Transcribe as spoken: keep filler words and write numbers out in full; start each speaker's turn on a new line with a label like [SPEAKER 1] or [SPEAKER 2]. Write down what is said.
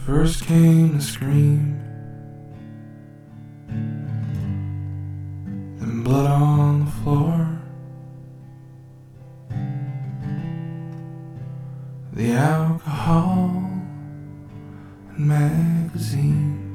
[SPEAKER 1] First came the scream, then blood on the floor, the alcohol and magazines.